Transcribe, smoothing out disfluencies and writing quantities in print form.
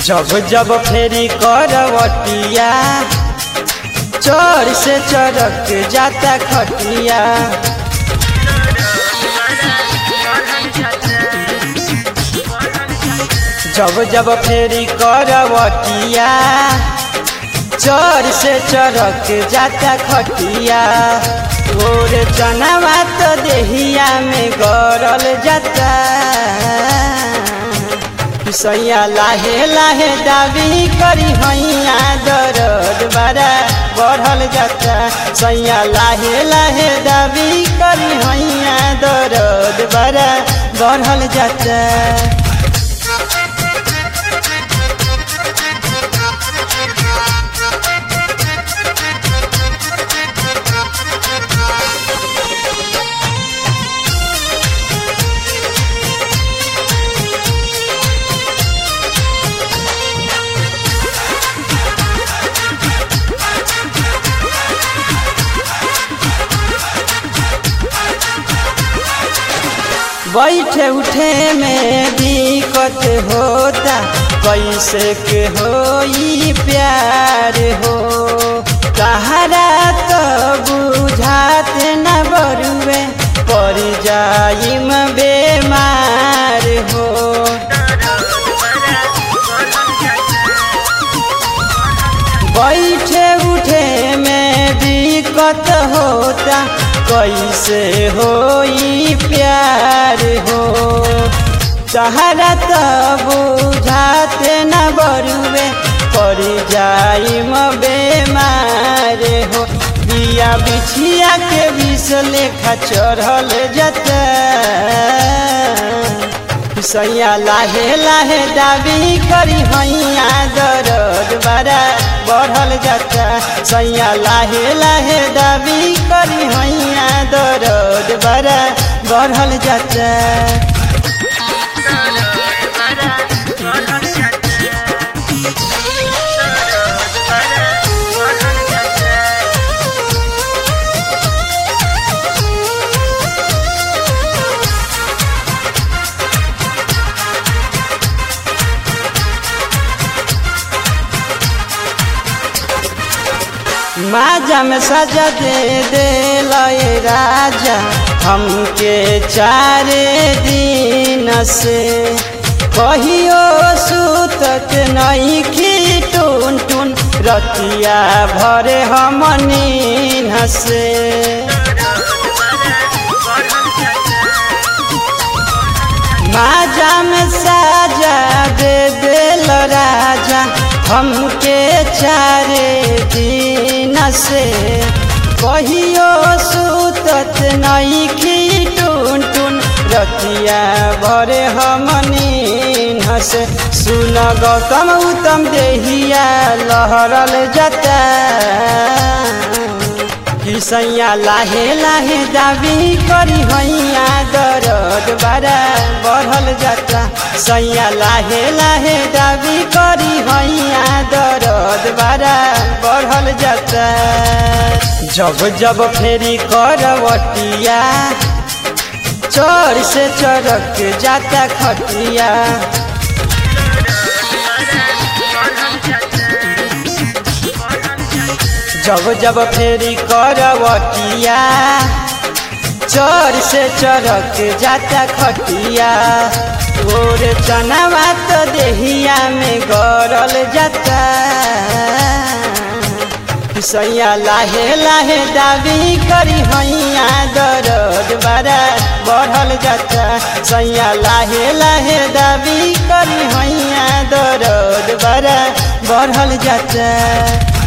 जब जब फेरी करवटिया चोर से चरक जाता खटिया। जब जब फेरी करवटिया चोर से चरक जाता खटिया। और चनावा तो देहिया में गरल जाता। सैया लाहे लाहे दाबी करी हैया दर्द बड़ा बढ़ल जाता। सैया लाहे लाहे दाबी करी हैया दर्द बड़ा बढ़ल जाता। बैठे उठे में दिक्कत होता, कैसे के होई प्यार हो। तहरा तो बुझात न बरुए पड़ जाइम बेमार हो। बैठे उठे में दिक्कत होता, कैसे होई प्यार हो। तहरा तो बुझाते न बरुए पड़ जाइम बेमार हो। बिया बिछिया के विष लेखा चढ़ल जाता। सैया लाहे लाहे दाबी करी हैया दर्द बड़ा बढ़ल जाता। सैया लाहे लाहे दाबी करी हैया दर्द बड़ा बढ़ल जाता। माजा में सजा दे दे लय राजा हमके 4 दिन से। कहियो सुतत नहीं की टून टून रतिया भरे हम नींद से। माजा में सजा दे दे ल राजा हमके 4 दिन से। कहियो सुतत नहीं की टून टून रतिया भरे हम नींद से। सुन गौतम उत्तम देहिया लहरल जाता। सैया लाहे लाहे दाबी करी हैया दर्द बड़ा बढ़ल जाता। सैया लाहे लाहे दाबी करी हैया दर्द बड़ा बढ़ल जाता। जब जब फेरी करवटिया चोर से चरक जाता खटिया। जब जब फेरी करवटिया चोर से चरक जाता खटिया। और चनावा तो देहिया में गरल जाता। सैया लाहे लाहे दाबी करी हैया दर्द बड़ा बढ़ल जाता। सैया लाहे लाहे दाबी करी हैया दर्द बड़ा बढ़ल जाता।